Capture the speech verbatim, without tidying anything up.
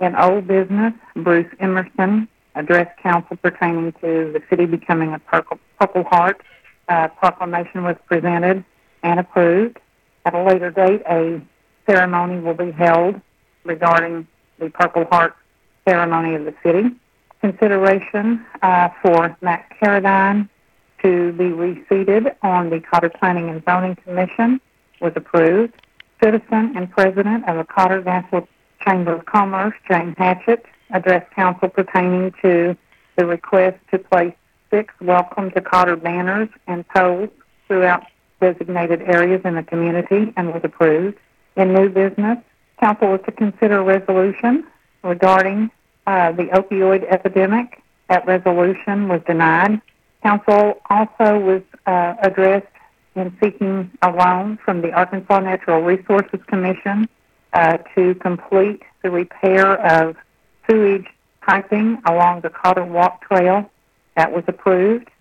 In old business, Bruce Emerson addressed council pertaining to the city becoming a Purple, Purple Heart. Uh, proclamation was presented and approved. At a later date, a ceremony will be held regarding the Purple Heart ceremony of the city. Consideration uh, for Matt Carradine to be reseated on the Cotter Planning and Zoning Commission was approved. Citizen and President of the Cotter-Nashville Chamber of Commerce, Jane Hatchett, addressed council pertaining to the request to place six Welcome to Cotter banners and poles throughout designated areas in the community and was approved. In new business, council was to consider a resolution regarding uh, the opioid epidemic. That resolution was denied. Council also was uh, addressed in seeking a loan from the Arkansas Natural Resources Commission uh, to complete the repair of sewage piping along the Cotter Walk Trail. That was approved.